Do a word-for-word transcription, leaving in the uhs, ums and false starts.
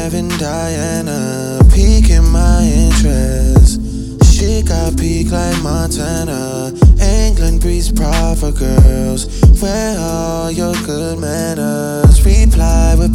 having Diana piquing my interest. She got peak like Montana. England breeds proper girls. Where are your good manners? Reply with